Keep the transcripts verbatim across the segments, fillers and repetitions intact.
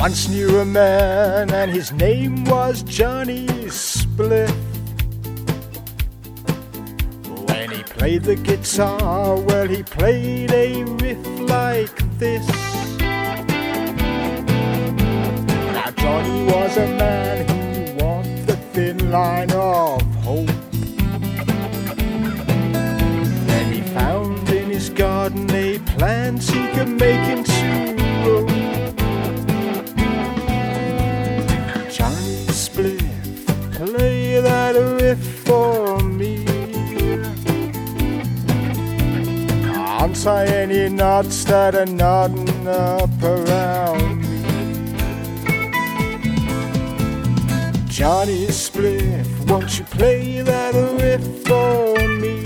Once knew a man and his name was Johnny Spliff. When he played the guitar, well, he played a riff like this. Now Johnny was a man who walked the thin line of hope. Then he found in his garden a plant he could make into rope. Johnny Spliff, play that riff for me. Untie any knots that are knotting up around me. Johnny Spliff, won't you play that riff for me?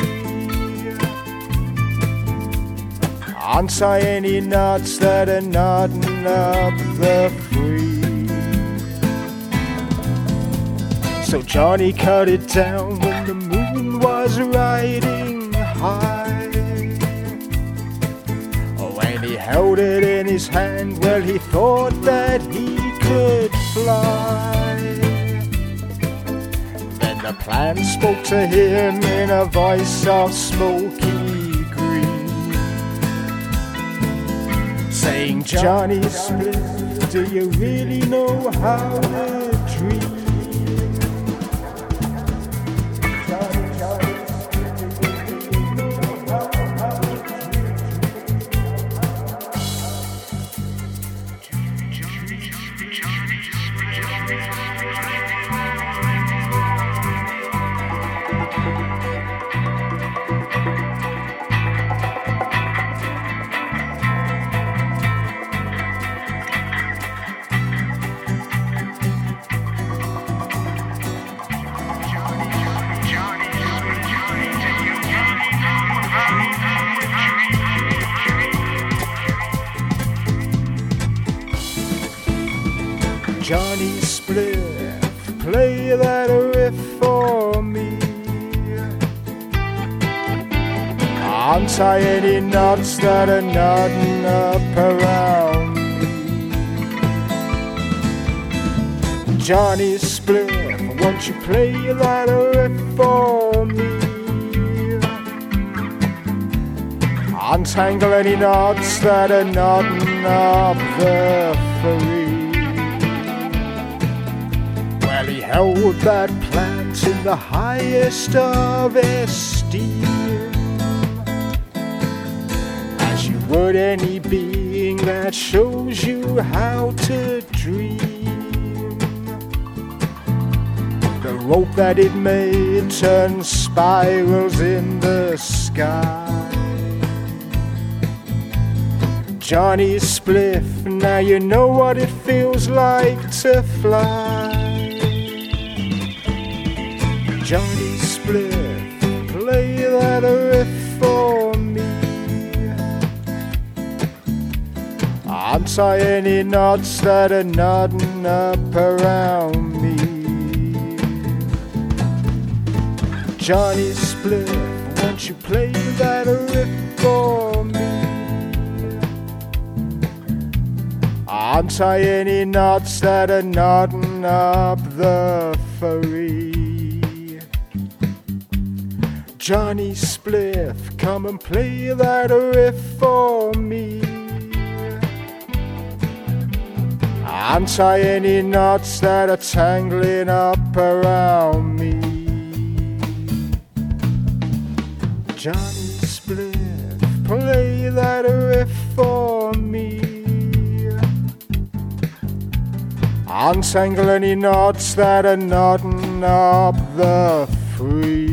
Untie any knots that are knotting up the free. So Johnny cut it down when the moon was riding high. When he held it in his hand, well, he thought that he could fly. Then the plant spoke to him in a voice of smoky green, saying, Johnny Spliff, do you really know how to dream? Johnny Spliff, play that riff for me. Untie any knots that are knotting up around me. Johnny Spliff, won't you play that riff for me? Untangle any knots that are knotting up the free. Well, he held that plant in the highest of esteem, as you would any being that shows you how to dream. The rope that it made turned spirals in the sky. Johnny Spliff, now you know what it feels like to fly. Johnny Spliff, play that riff for me. Untie any knots that are knotting up around me. Johnny Spliff, won't you play that riff for me? Untie any knots that are knotting up the free. Johnny Spliff, come and play that riff for me. Untie any knots that are tangling up around me. Johnny Spliff, play that riff for me. Untangle any knots that are knotting up the free.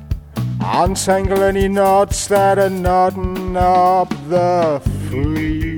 Untangle any knots that are knotting up the free.